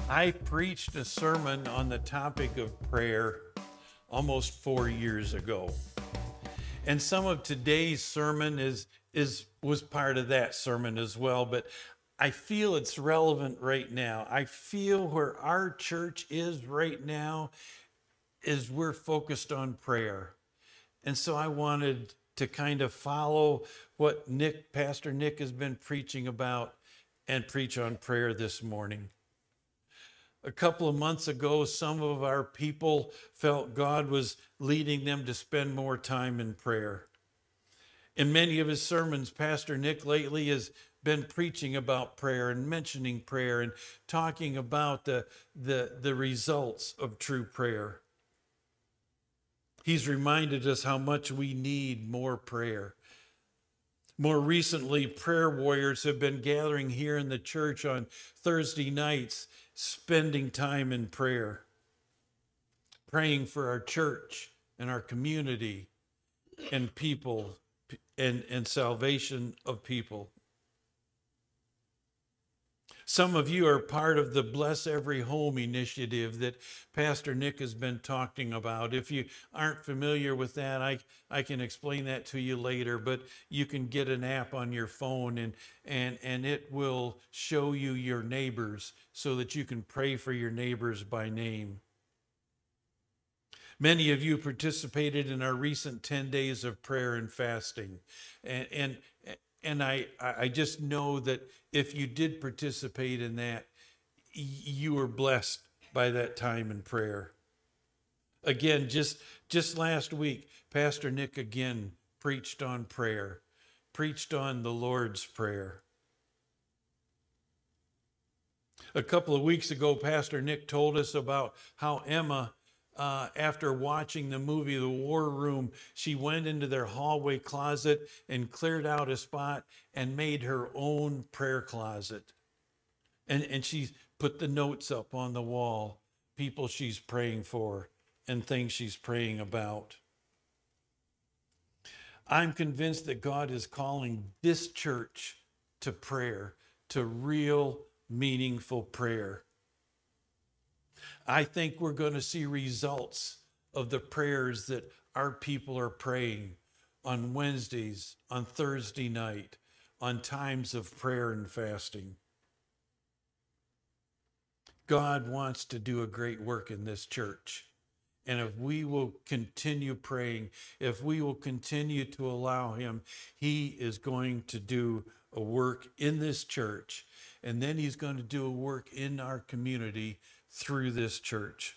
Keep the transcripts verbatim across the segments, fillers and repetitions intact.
I preached a sermon on the topic of prayer almost four years ago. And some of today's sermon is is was part of that sermon as well, but I feel it's relevant right now. I feel where our church is right now is we're focused on prayer. And so I wanted to kind of follow what Nick, Pastor Nick has been preaching about and preach on prayer this morning. A couple of months ago, some of our people felt God was leading them to spend more time in prayer. In many of his sermons, Pastor Nick lately has been preaching about prayer and mentioning prayer and talking about the, the, the results of true prayer. He's reminded us how much we need more prayer. More recently, prayer warriors have been gathering here in the church on Thursday nights, spending time in prayer, praying for our church and our community and people and, and salvation of people. Some of you are part of the Bless Every Home initiative that Pastor Nick has been talking about. If you aren't familiar with that, I, I can explain that to you later, but you can get an app on your phone and, and, and it will show you your neighbors so that you can pray for your neighbors by name. Many of you participated in our recent ten days of prayer and fasting. And, and, and I, I just know that if you did participate in that, you were blessed by that time in prayer. Again, just, just last week, Pastor Nick again preached on prayer, preached on the Lord's Prayer. A couple of weeks ago, Pastor Nick told us about how Emma, Uh, after watching the movie The War Room, she went into their hallway closet and cleared out a spot and made her own prayer closet. And, and she put the notes up on the wall, people she's praying for and things she's praying about. I'm convinced that God is calling this church to prayer, to real, meaningful prayer. I think we're going to see results of the prayers that our people are praying on Wednesdays, on Thursday night, on times of prayer and fasting. God wants to do a great work in this church. And if we will continue praying, if we will continue to allow him, he is going to do a work in this church. And then he's going to do a work in our community through this church.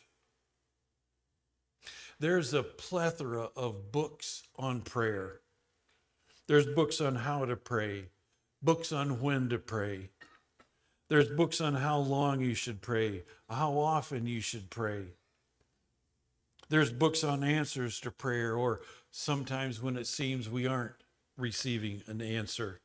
There's a plethora of books on prayer. There's books on how to pray, books on when to pray. There's books on how long you should pray, how often you should pray. There's books on answers to prayer, or sometimes when it seems we aren't receiving an answer.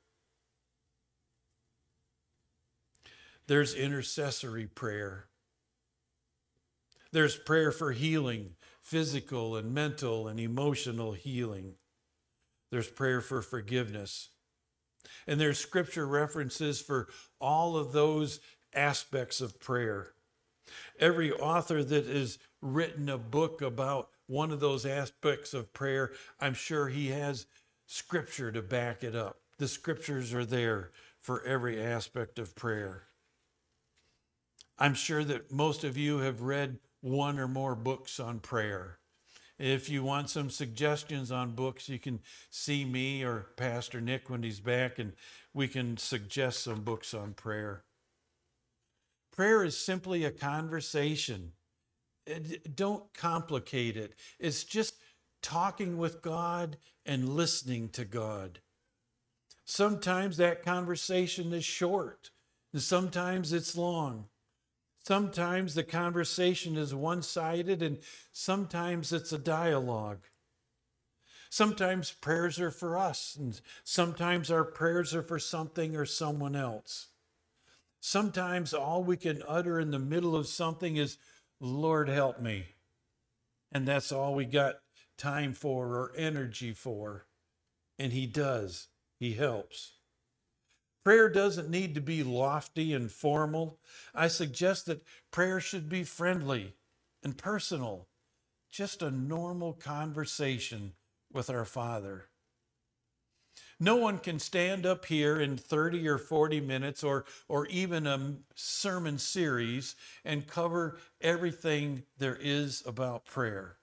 There's intercessory prayer. There's prayer for healing, physical and mental and emotional healing. There's prayer for forgiveness. And there's scripture references for all of those aspects of prayer. Every author that has written a book about one of those aspects of prayer, I'm sure he has scripture to back it up. The scriptures are there for every aspect of prayer. I'm sure that most of you have read one or more books on prayer. If you want some suggestions on books, you can see me or Pastor Nick when he's back, and we can suggest some books on prayer. Prayer is simply a conversation. It, don't complicate it. It's just talking with God and listening to God. Sometimes that conversation is short, and sometimes it's long. Sometimes the conversation is one-sided, and sometimes it's a dialogue. Sometimes prayers are for us, and sometimes our prayers are for something or someone else. Sometimes all we can utter in the middle of something is, Lord, help me. And that's all we got time for or energy for. And he does. He helps. Prayer doesn't need to be lofty and formal. I suggest that prayer should be friendly and personal, just a normal conversation with our Father. No one can stand up here in thirty or forty minutes or, or even a sermon series and cover everything there is about prayer.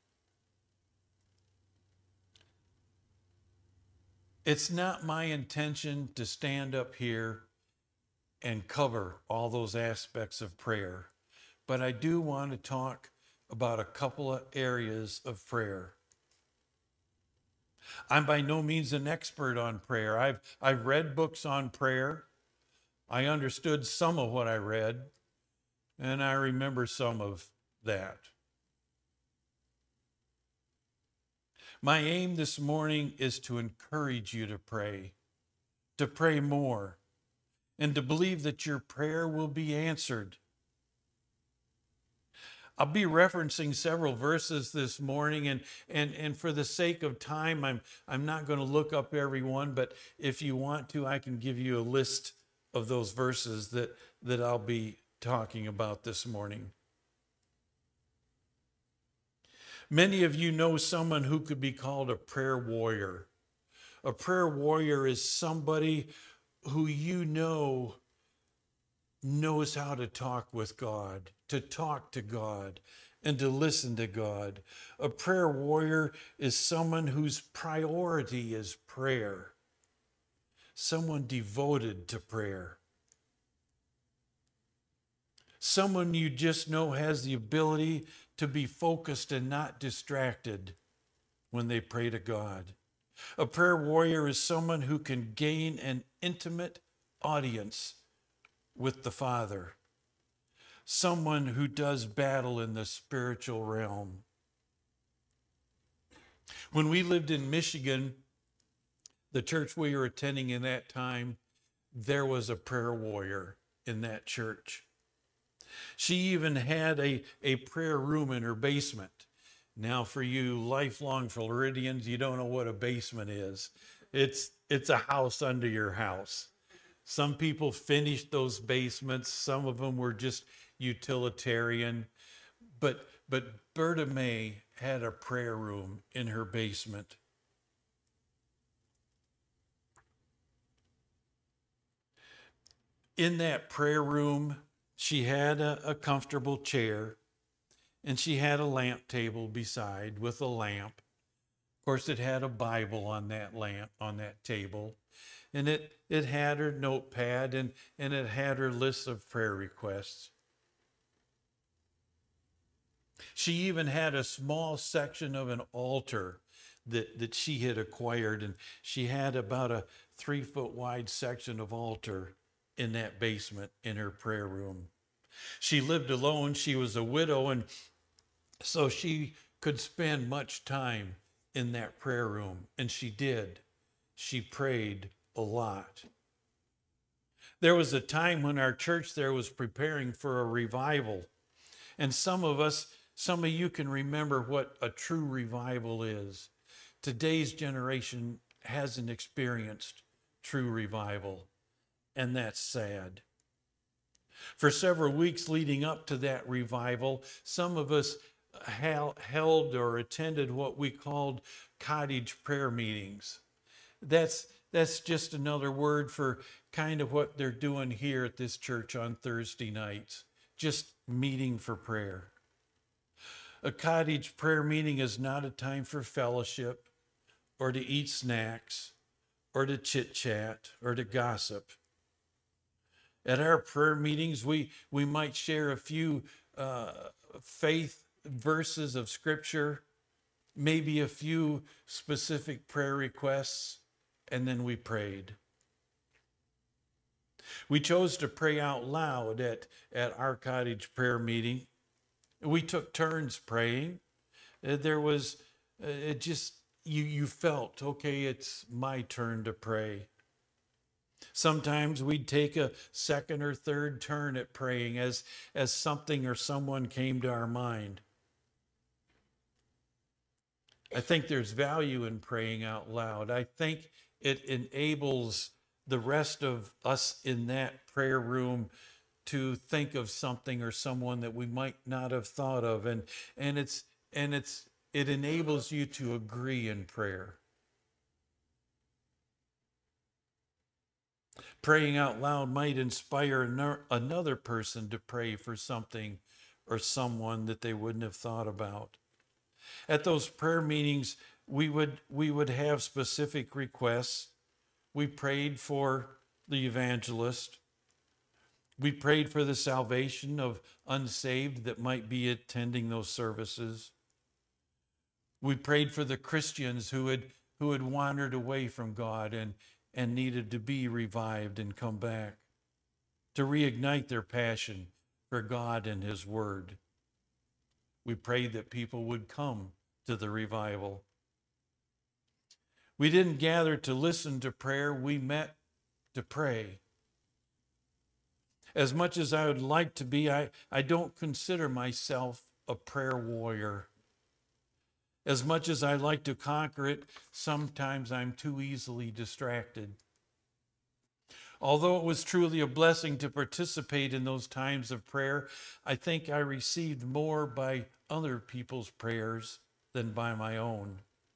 It's not my intention to stand up here and cover all those aspects of prayer, but I do want to talk about a couple of areas of prayer. I'm by no means an expert on prayer. I've, I've read books on prayer. I understood some of what I read, and I remember some of that. My aim this morning is to encourage you to pray, to pray more, and to believe that your prayer will be answered. I'll be referencing several verses this morning, and, and, and for the sake of time, I'm, I'm not going to look up every one, but if you want to, I can give you a list of those verses that, that I'll be talking about this morning. Many of you know someone who could be called a prayer warrior. A prayer warrior is somebody who you know knows how to talk with God, to talk to God, and to listen to God. A prayer warrior is someone whose priority is prayer, someone devoted to prayer, someone you just know has the ability to be focused and not distracted when they pray to God. A prayer warrior is someone who can gain an intimate audience with the Father, someone who does battle in the spiritual realm. When we lived in Michigan, the church we were attending in that time, there was a prayer warrior in that church. She even had a, a prayer room in her basement. Now, for you lifelong Floridians, you don't know what a basement is. It's, it's a house under your house. Some people finished those basements. Some of them were just utilitarian. But, but Berta May had a prayer room in her basement. In that prayer room, she had a, a comfortable chair, and she had a lamp table beside with a lamp. Of course, it had a Bible on that lamp, on that table. And it, it had her notepad, and, and it had her list of prayer requests. She even had a small section of an altar that, that she had acquired, and she had about a three foot wide section of altar in that basement in her prayer room. She lived alone. She was a widow, and so she could spend much time in that prayer room, and she did. She prayed a lot. There was a time when our church there was preparing for a revival, and some of us, some of you can remember what a true revival is. Today's generation hasn't experienced true revival, and that's sad. For several weeks leading up to that revival, some of us held or attended what we called cottage prayer meetings. That's that's just another word for kind of what they're doing here at this church on Thursday nights, just meeting for prayer. A cottage prayer meeting is not a time for fellowship or to eat snacks or to chit-chat or to gossip. At our prayer meetings, we, we might share a few uh, faith verses of Scripture, maybe a few specific prayer requests, and then we prayed. We chose to pray out loud at, at our cottage prayer meeting. We took turns praying. There was, it just, you, you felt, okay, it's my turn to pray. Sometimes we'd take a second or third turn at praying as, as something or someone came to our mind. I think there's value in praying out loud. I think it enables the rest of us in that prayer room to think of something or someone that we might not have thought of. And, and it's, and it's, it enables you to agree in prayer. Praying out loud might inspire another person to pray for something or someone that they wouldn't have thought about. At those prayer meetings, we would we would have specific requests. We prayed for the evangelist. We prayed for the salvation of unsaved that might be attending those services. We prayed for the Christians who had who had wandered away from God and, and needed to be revived and come back, to reignite their passion for God and His Word. We prayed that people would come to the revival. We didn't gather to listen to prayer, we met to pray. As much as I would like to be, I, I don't consider myself a prayer warrior. As much as I like to conquer it, sometimes I'm too easily distracted. Although it was truly a blessing to participate in those times of prayer, I think I received more by other people's prayers than by my own.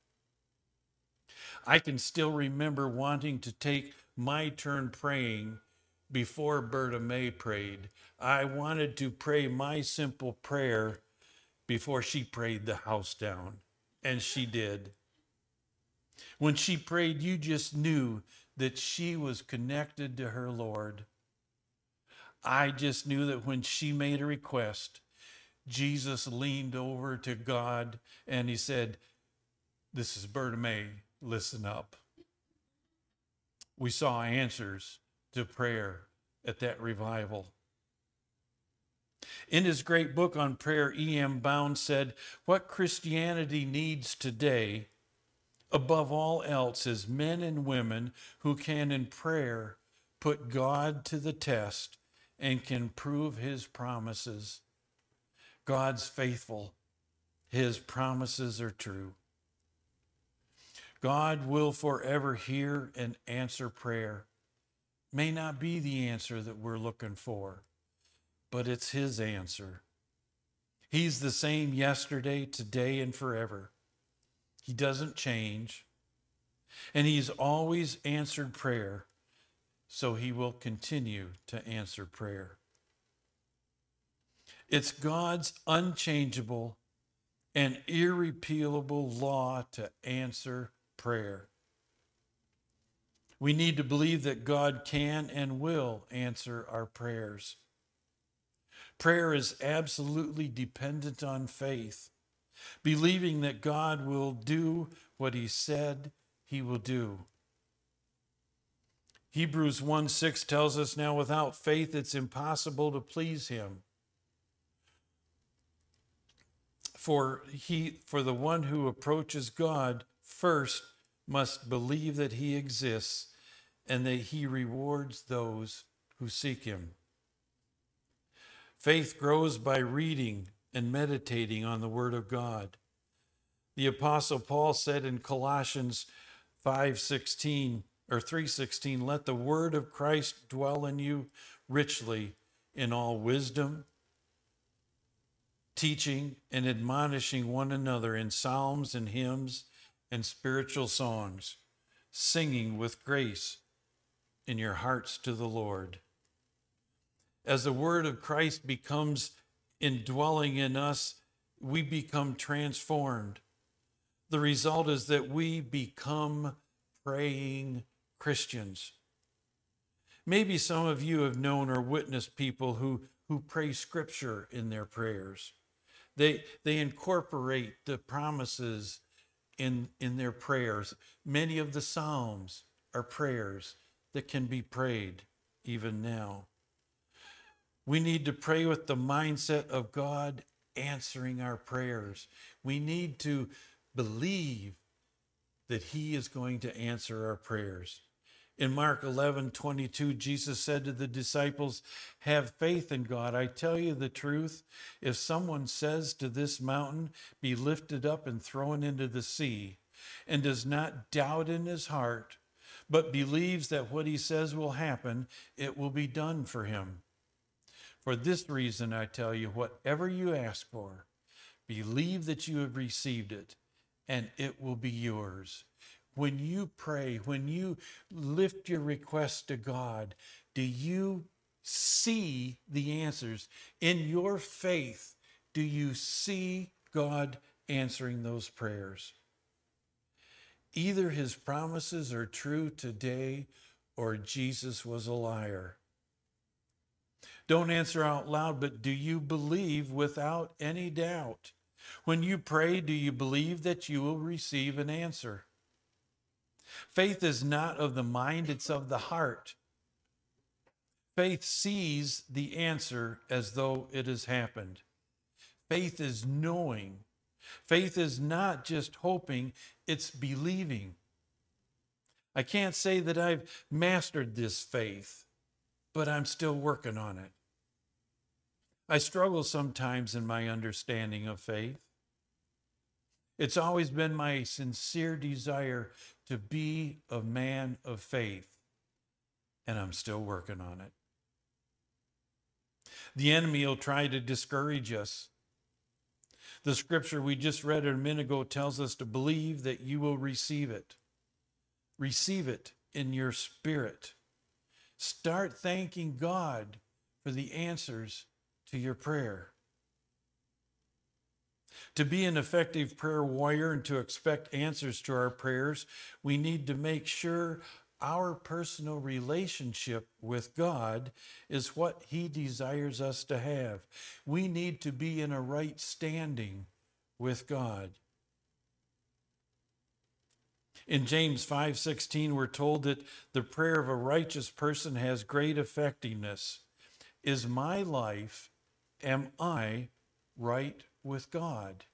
I can still remember wanting to take my turn praying before Berta May prayed. I wanted to pray my simple prayer before she prayed the house down, and she did. When she prayed, you just knew that she was connected to her Lord. I just knew that when she made a request, Jesus leaned over to God and He said, "This is Berta May, listen up." We saw answers to prayer at that revival. In his great book on prayer, E M Bounds said, "What Christianity needs today, above all else, is men and women who can in prayer put God to the test and can prove His promises. God's faithful. His promises are true. God will forever hear and answer prayer. May not be the answer that we're looking for, but it's His answer. He's the same yesterday, today, and forever. He doesn't change, and He's always answered prayer, so He will continue to answer prayer. It's God's unchangeable and irrepealable law to answer prayer. We need to believe that God can and will answer our prayers. Prayer is absolutely dependent on faith, believing that God will do what He said He will do. Hebrews one six tells us, "Now without faith it's impossible to please Him. For he, for the one who approaches God first must believe that He exists and that He rewards those who seek Him." Faith grows by reading and meditating on the Word of God. The Apostle Paul said in Colossians five sixteen or three sixteen, "Let the word of Christ dwell in you richly in all wisdom, teaching and admonishing one another in psalms and hymns and spiritual songs, singing with grace in your hearts to the Lord." As the word of Christ becomes indwelling in us, we become transformed. The result is that we become praying Christians. Maybe some of you have known or witnessed people who, who pray scripture in their prayers. They, they incorporate the promises in, in their prayers. Many of the Psalms are prayers that can be prayed even now. We need to pray with the mindset of God answering our prayers. We need to believe that He is going to answer our prayers. In Mark eleven twenty-two, Jesus said to the disciples, "Have faith in God. I tell you the truth, if someone says to this mountain, 'Be lifted up and thrown into the sea,' and does not doubt in his heart, but believes that what he says will happen, it will be done for him. For this reason, I tell you, whatever you ask for, believe that you have received it, and it will be yours. When you pray, when you lift your request to God, do you see the answers? In your faith, do you see God answering those prayers? Either his promises are true today or Jesus was a liar. Don't answer out loud, but do you believe without any doubt? When you pray, do you believe that you will receive an answer? Faith is not of the mind, it's of the heart. Faith sees the answer as though it has happened. Faith is knowing. Faith is not just hoping, it's believing. I can't say that I've mastered this faith, but I'm still working on it. I struggle sometimes in my understanding of faith. It's always been my sincere desire to be a man of faith, and I'm still working on it. The enemy will try to discourage us. The scripture we just read a minute ago tells us to believe that you will receive it. Receive it in your spirit. Start thanking God for the answers to your prayer. To be an effective prayer warrior and to expect answers to our prayers, we need to make sure our personal relationship with God is what he desires us to have. We need to be in a right standing with God. In James five sixteen, we're told that the prayer of a righteous person has great effectiveness. Is my life, am I right with God?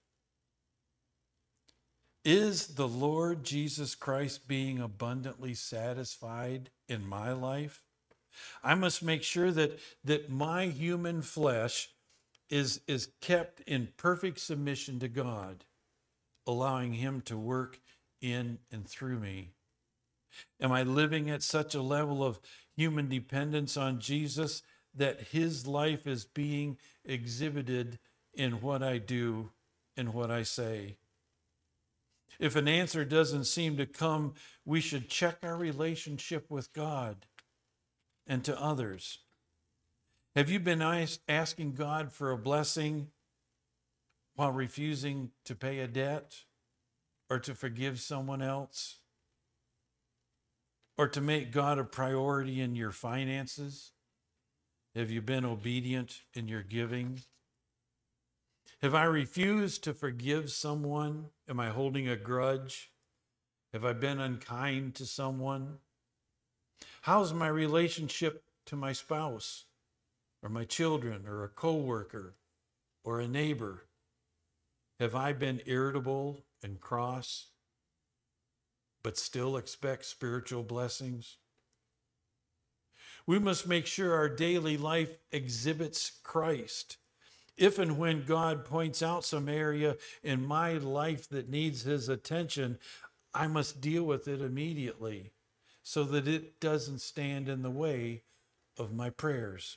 Is the Lord Jesus Christ being abundantly satisfied in my life? I must make sure that, that my human flesh is, is kept in perfect submission to God, allowing him to work in and through me. Am I living at such a level of human dependence on Jesus that his life is being exhibited in what I do and what I say? If an answer doesn't seem to come, we should check our relationship with God and to others. Have you been asking God for a blessing while refusing to pay a debt or to forgive someone else or to make God a priority in your finances? Have you been obedient in your giving? Have I refused to forgive someone? Am I holding a grudge? Have I been unkind to someone? How's my relationship to my spouse or my children or a coworker or a neighbor? Have I been irritable and cross, but still expect spiritual blessings? We must make sure our daily life exhibits Christ. If and when God points out some area in my life that needs his attention, I must deal with it immediately so that it doesn't stand in the way of my prayers.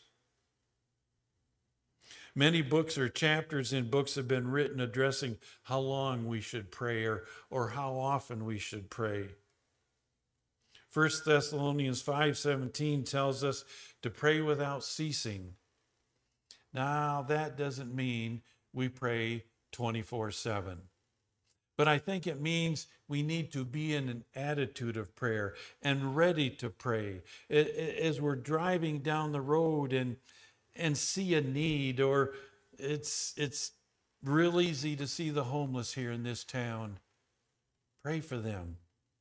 Many books or chapters in books have been written addressing how long we should pray or, or how often we should pray. First Thessalonians five seventeen tells us to pray without ceasing. Now, that doesn't mean we pray twenty-four seven. But I think it means we need to be in an attitude of prayer and ready to pray. As we're driving down the road and, and see a need, or it's, it's real easy to see the homeless here in this town, pray for them.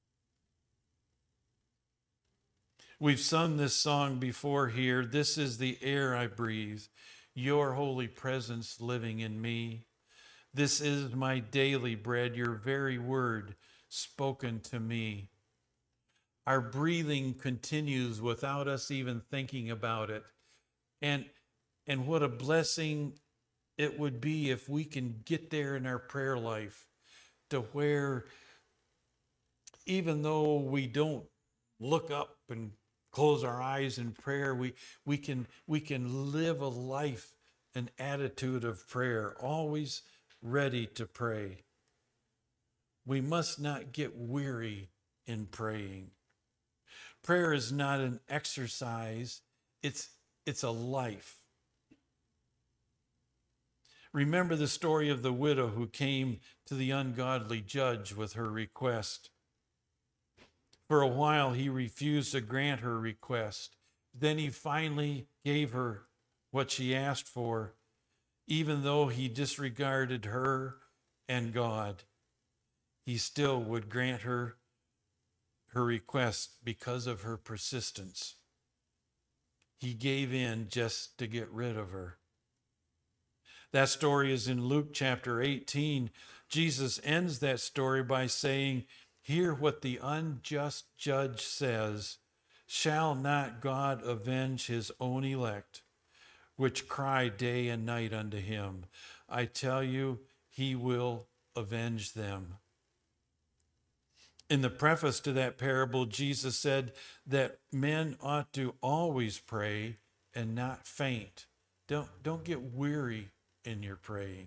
We've sung this song before here. This is the air I breathe, your holy presence living in me. This is my daily bread, your very word spoken to me. Our breathing continues without us even thinking about it. And, and what a blessing it would be if we can get there in our prayer life to where even though we don't look up and close our eyes in prayer. We, we, can, we can live a life, an attitude of prayer, always ready to pray. We must not get weary in praying. Prayer is not an exercise, it's, it's a life. Remember the story of the widow who came to the ungodly judge with her request. For a while, he refused to grant her request. Then he finally gave her what she asked for, even though he disregarded her and God. He still would grant her her request because of her persistence. He gave in just to get rid of her. That story is in Luke chapter eighteen. Jesus ends that story by saying, "Hear what the unjust judge says. Shall not God avenge his own elect, which cry day and night unto him? I tell you, he will avenge them." In the preface to that parable, Jesus said that men ought to always pray and not faint. Don't, don't get weary in your praying.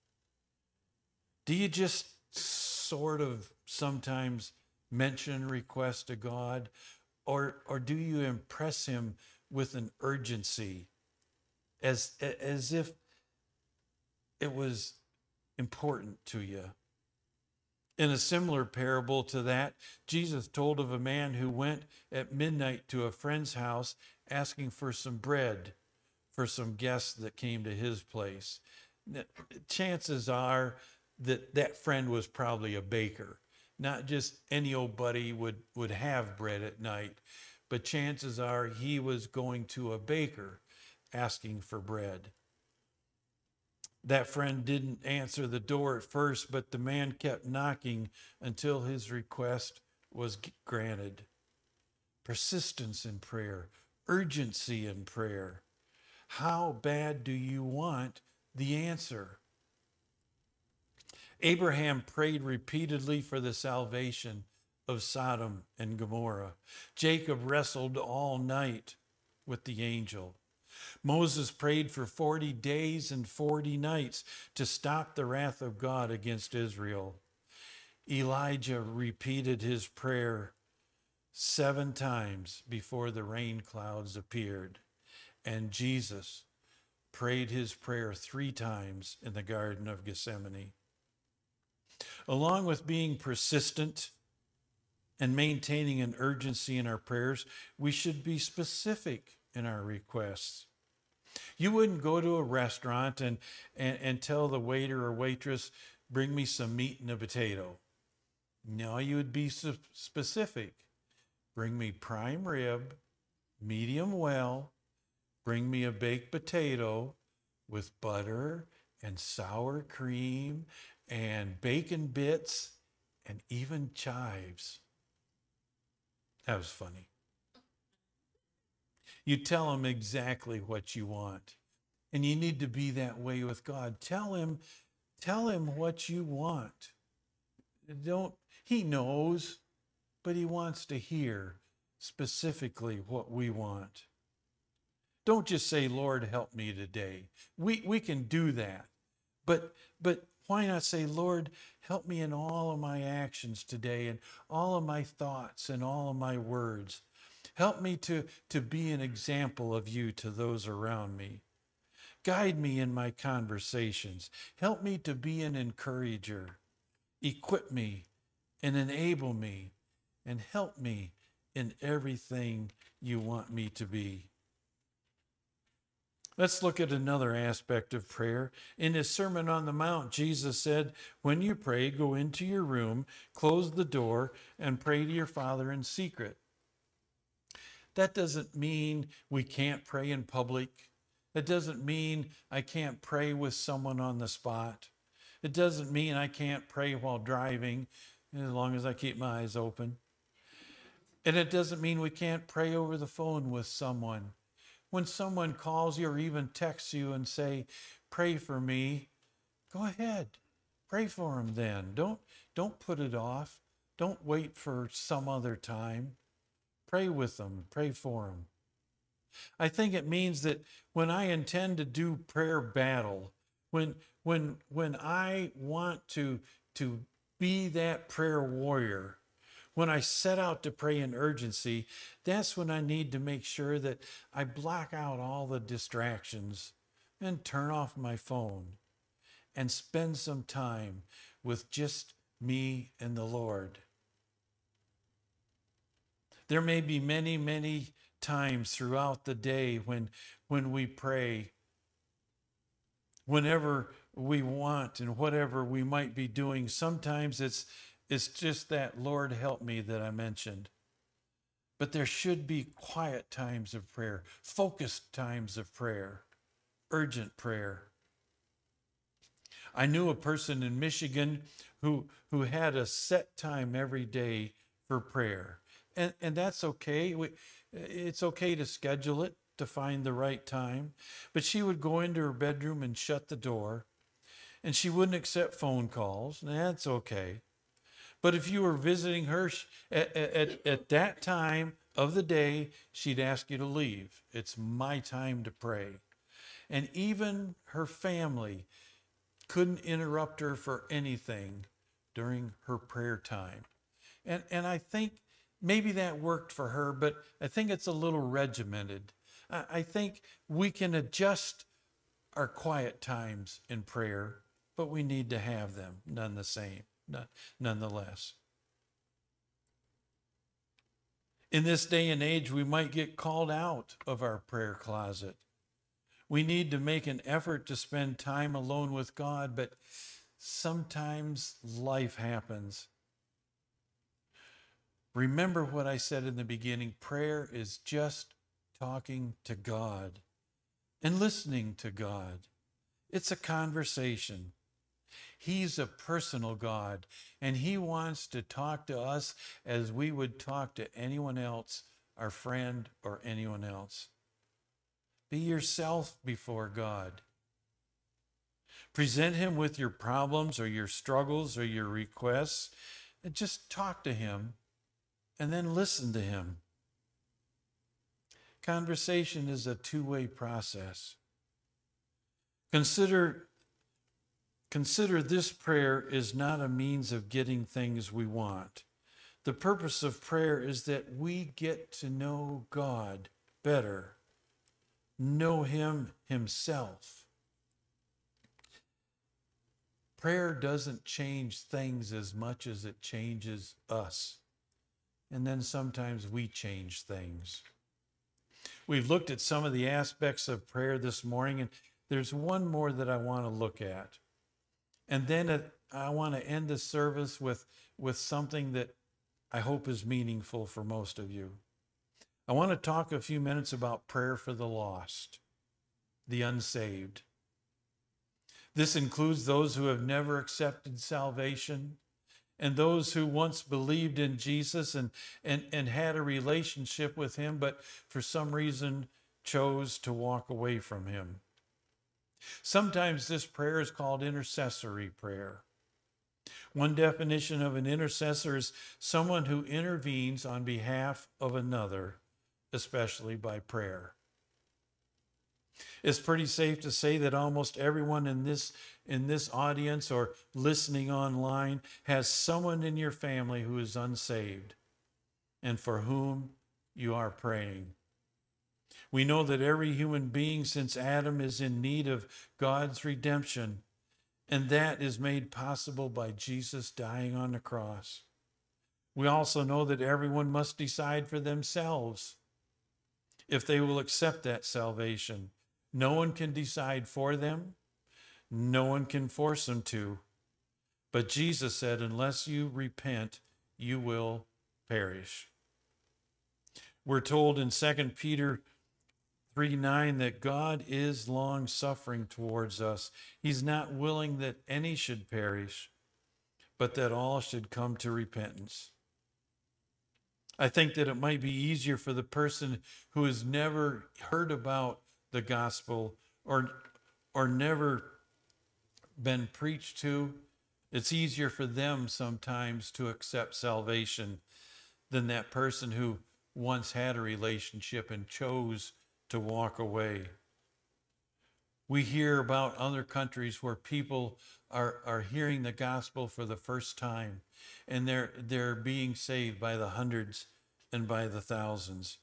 Do you just sort of sometimes mention a request to God, or, or do you impress him with an urgency as, as if it was important to you? In a similar parable to that, Jesus told of a man who went at midnight to a friend's house asking for some bread for some guests that came to his place. Chances are that that friend was probably a baker. Not just any old buddy would, would have bread at night, but chances are he was going to a baker asking for bread. That friend didn't answer the door at first, but the man kept knocking until his request was granted. Persistence in prayer, urgency in prayer. How bad do you want the answer? Abraham prayed repeatedly for the salvation of Sodom and Gomorrah. Jacob wrestled all night with the angel. Moses prayed for forty days and forty nights to stop the wrath of God against Israel. Elijah repeated his prayer seven times before the rain clouds appeared. And Jesus prayed his prayer three times in the Garden of Gethsemane. Along with being persistent and maintaining an urgency in our prayers, we should be specific in our requests. You wouldn't go to a restaurant and, and, and tell the waiter or waitress, bring me some meat and a potato. No, you would be specific. Bring me prime rib, medium well, bring me a baked potato with butter and sour cream and bacon bits and even chives. That was funny. You tell him exactly what you want. And you need to be that way with God. Tell him, tell him what you want. Don't, he knows, but he wants to hear specifically what we want. Don't just say, Lord, help me today. We, we can do that. But, but why not say, Lord, help me in all of my actions today and all of my thoughts and all of my words. Help me to, to be an example of you to those around me. Guide me in my conversations. Help me to be an encourager. Equip me and enable me and help me in everything you want me to be. Let's look at another aspect of prayer. In his Sermon on the Mount, Jesus said, when you pray, go into your room, close the door, and pray to your Father in secret. That doesn't mean we can't pray in public. It doesn't mean I can't pray with someone on the spot. It doesn't mean I can't pray while driving, as long as I keep my eyes open. And it doesn't mean we can't pray over the phone with someone. When someone calls you or even texts you and say, pray for me, go ahead. Pray for them then. Don't, don't put it off. Don't wait for some other time. pray with them, pray for them. I think it means that when I intend to do prayer battle, when when when I want to to be that prayer warrior, when I set out to pray in urgency, that's when I need to make sure that I block out all the distractions and turn off my phone and spend some time with just me and the Lord. There may be many, many times throughout the day when, when we pray, whenever we want and whatever we might be doing. Sometimes it's, it's just that Lord help me that I mentioned. But there should be quiet times of prayer, focused times of prayer, urgent prayer. I knew a person in Michigan who, who had a set time every day for prayer. And, and that's okay. We, it's okay to schedule it, to find the right time. But she would go into her bedroom and shut the door, and she wouldn't accept phone calls. And that's okay. But if you were visiting her at, at, at that time of the day, she'd ask you to leave. It's my time to pray. And even her family couldn't interrupt her for anything during her prayer time. And, and I think maybe that worked for her, but I think it's a little regimented. I, I think we can adjust our quiet times in prayer, but we need to have them none the same, not, nonetheless. In this day and age, we might get called out of our prayer closet. We need to make an effort to spend time alone with God, but sometimes life happens. Remember what I said in the beginning, prayer is just talking to God and listening to God. It's a conversation. He's a personal God, and he wants to talk to us as we would talk to anyone else, our friend or anyone else. Be yourself before God. Present him with your problems or your struggles or your requests, and just talk to him and then listen to him. Conversation is a two-way process. Consider, consider this prayer is not a means of getting things we want. The purpose of prayer is that we get to know God better, know him himself. Prayer doesn't change things as much as it changes us. And then sometimes we change things. We've looked at some of the aspects of prayer this morning, and there's one more that I want to look at. And then I want to end the service with, with something that I hope is meaningful for most of you. I want to talk a few minutes about prayer for the lost, the unsaved. This includes those who have never accepted salvation, and those who once believed in Jesus and, and, and had a relationship with him, but for some reason chose to walk away from him. Sometimes this prayer is called intercessory prayer. One definition of an intercessor is someone who intervenes on behalf of another, especially by prayer. It's pretty safe to say that almost everyone in this in this audience or listening online has someone in your family who is unsaved and for whom you are praying. We know that every human being since Adam is in need of God's redemption, and that is made possible by Jesus dying on the cross. We also know that everyone must decide for themselves if they will accept that salvation. No one can decide for them. No one can force them to. But Jesus said, unless you repent, you will perish. We're told in Second Peter three nine that God is long-suffering towards us. He's not willing that any should perish, but that all should come to repentance. I think that it might be easier for the person who has never heard about the gospel or, or never been preached to. It's easier for them sometimes to accept salvation than that person who once had a relationship and chose to walk away. We hear about other countries where people are, are hearing the gospel for the first time, and they're, they're being saved by the hundreds and by the thousands.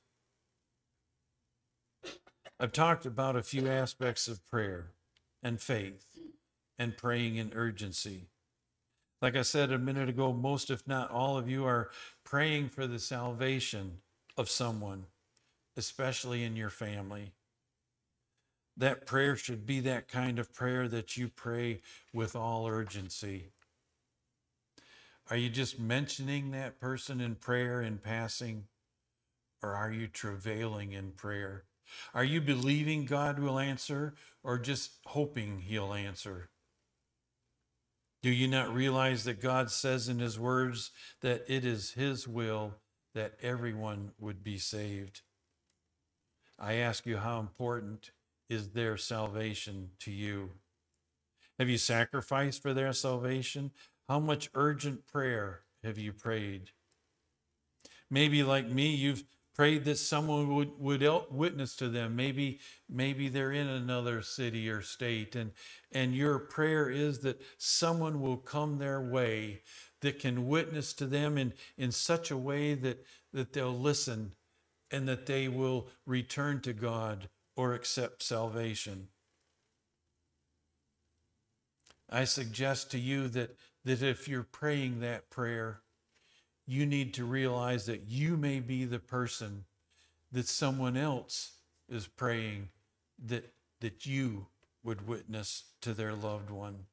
I've talked about a few aspects of prayer and faith and praying in urgency. Like I said a minute ago, most, if not all of you, are praying for the salvation of someone, especially in your family. That prayer should be that kind of prayer that you pray with all urgency. Are you just mentioning that person in prayer in passing, or are you travailing in prayer? Are you believing God will answer, or just hoping he'll answer? Do you not realize that God says in his words that it is his will that everyone would be saved? I ask you, how important is their salvation to you? Have you sacrificed for their salvation? How much urgent prayer have you prayed? Maybe like me, you've prayed that someone would, would witness to them. Maybe, maybe they're in another city or state, and, and your prayer is that someone will come their way that can witness to them in, in such a way that, that they'll listen and that they will return to God or accept salvation. I suggest to you that, that if you're praying that prayer, you need to realize that you may be the person that someone else is praying that, that you would witness to their loved one.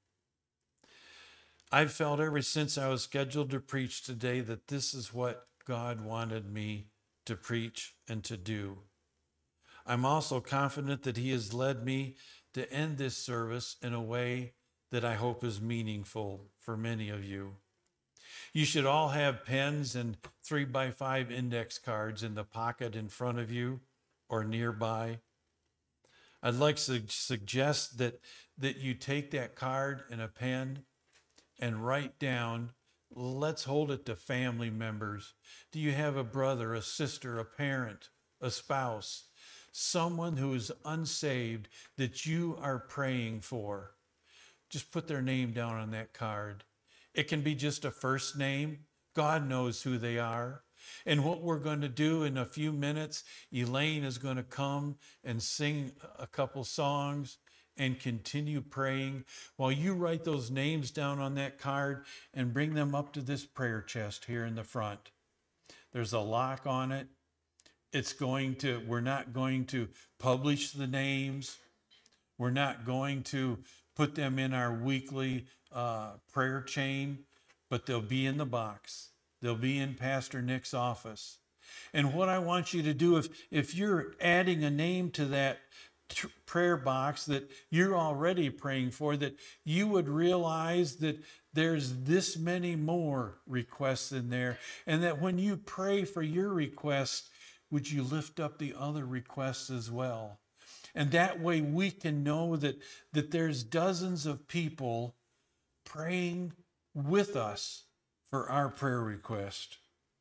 I've felt ever since I was scheduled to preach today that this is what God wanted me to preach and to do. I'm also confident that he has led me to end this service in a way that I hope is meaningful for many of you. You should all have pens and three by five index cards in the pocket in front of you or nearby. I'd like to suggest that, that you take that card and a pen and write down, let's hold it to family members. Do you have a brother, a sister, a parent, a spouse, someone who is unsaved that you are praying for? Just put their name down on that card. It can be just a first name. God knows who they are. And what we're going to do in a few minutes, Elaine is going to come and sing a couple songs and continue praying while you write those names down on that card and bring them up to this prayer chest here in the front. There's a lock on it. It's going to, we're not going to publish the names. We're not going to put them in our weekly uh, prayer chain, but they'll be in the box. They'll be in Pastor Nick's office. And what I want you to do, if, if you're adding a name to that t- prayer box that you're already praying for, that you would realize that there's this many more requests in there, and that when you pray for your request, would you lift up the other requests as well? And that way we can know that, that there's dozens of people praying with us for our prayer request.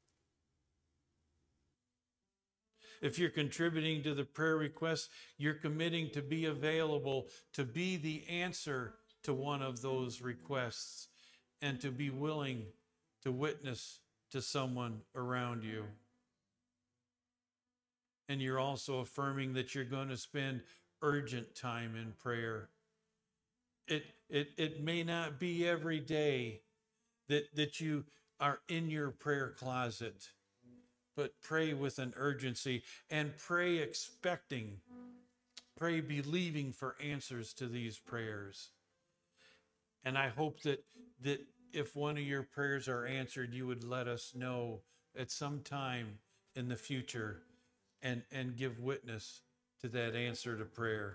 If you're contributing to the prayer request, you're committing to be available, to be the answer to one of those requests, and to be willing to witness to someone around you. And you're also affirming that you're going to spend urgent time in prayer. It, it, it may not be every day that, that you are in your prayer closet, but pray with an urgency and pray expecting, pray believing for answers to these prayers. And I hope that, that if one of your prayers are answered, you would let us know at some time in the future and, and give witness to that answer to prayer.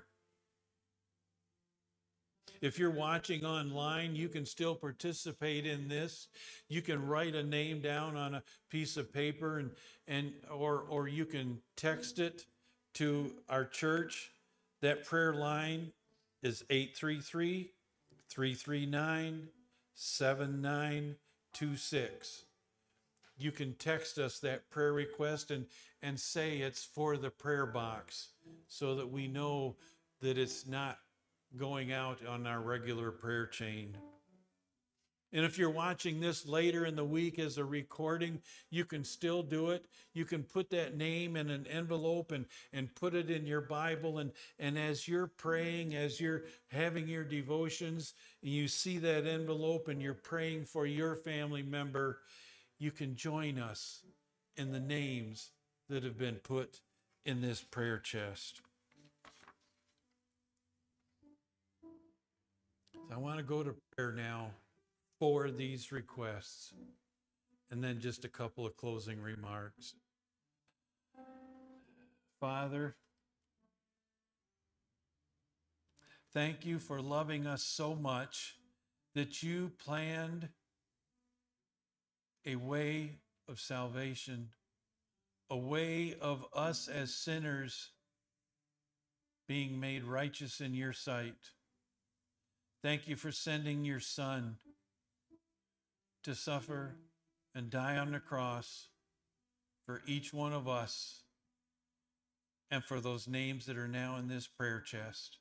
If you're watching online, you can still participate in this. You can write a name down on a piece of paper and, and or, or you can text it to our church. That prayer line is eight three three, three three nine, seven nine two six. you can text us that prayer request and, and say it's for the prayer box so that we know that it's not going out on our regular prayer chain. And if you're watching this later in the week as a recording, you can still do it. You can put that name in an envelope and, and put it in your Bible. And, and as you're praying, as you're having your devotions, and you see that envelope and you're praying for your family member, you can join us in the names that have been put in this prayer chest. I want to go to prayer now for these requests, and then just a couple of closing remarks. Father, thank you for loving us so much that you planned a way of salvation, a way of us as sinners being made righteous in your sight. Thank you for sending your Son to suffer and die on the cross for each one of us and for those names that are now in this prayer chest.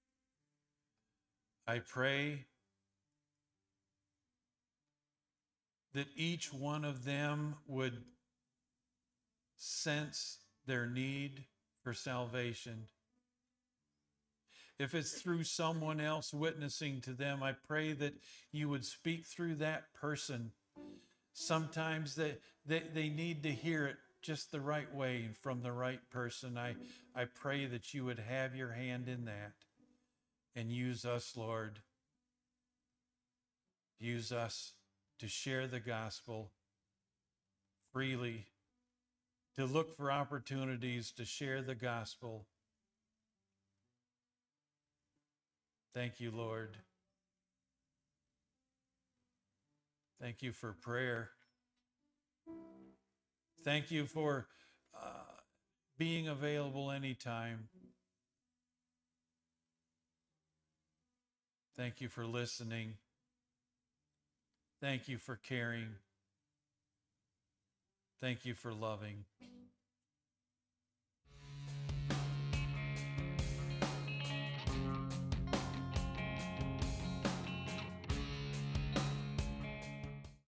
I pray that each one of them would sense their need for salvation. If it's through someone else witnessing to them, I pray that you would speak through that person. Sometimes they, they, they need to hear it just the right way and from the right person. I, I pray that you would have your hand in that and use us, Lord. Use us to share the gospel freely, to look for opportunities to share the gospel. Thank you, Lord. Thank you for prayer. Thank you for uh, being available anytime. Thank you for listening. Thank you for caring. Thank you for loving.